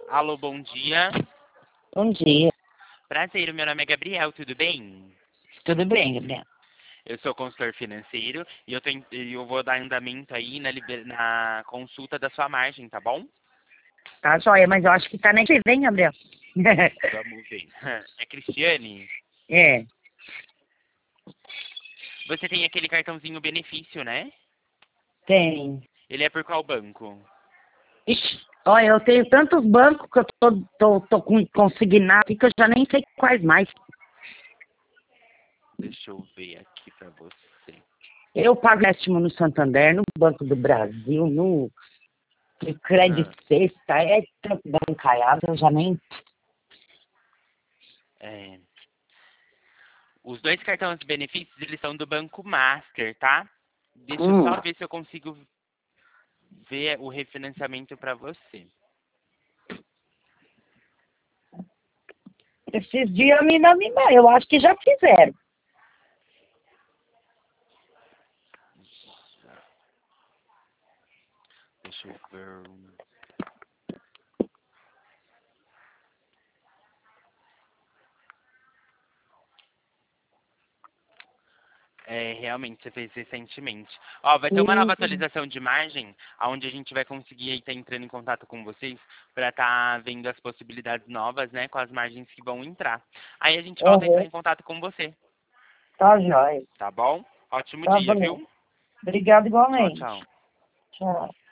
Alô, bom dia. Bom dia. Prazer, meu nome é Gabriel, tudo bem? Tudo bem, Gabriel? Eu sou consultor financeiro e eu vou dar andamento aí na consulta da sua margem, tá bom? Tá joia, mas eu acho que tá nem que vem, Gabriel. Vamos ver. É Cristiane? É, Você tem aquele cartãozinho benefício, né? tem. Ele é por qual banco? Ixi, olha, eu tenho tantos bancos que eu tô com consignado aqui que eu já nem sei quais mais. Deixa eu ver aqui pra você. Eu pago empréstimo no Santander, no Banco do Brasil, no Credit Sexta, é tanto bancaiado, eu já nem... É, os dois cartões de benefícios, eles são do Banco Master, tá? Deixa eu só ver se eu consigo ver o refinanciamento pra você. Esses dias eu acho que já fizeram. Deixa eu ver. É, realmente, você fez recentemente. Ó, vai ter uma nova atualização de margem, onde a gente vai conseguir estar entrando em contato com vocês para estar vendo as possibilidades novas, né, com as margens que vão entrar. Aí a gente volta a entrar em contato com você, Tá joia. tá bom? Ótimo Tá dia, bom. viu? Obrigado Tchau, igualmente. tchau. Tchau.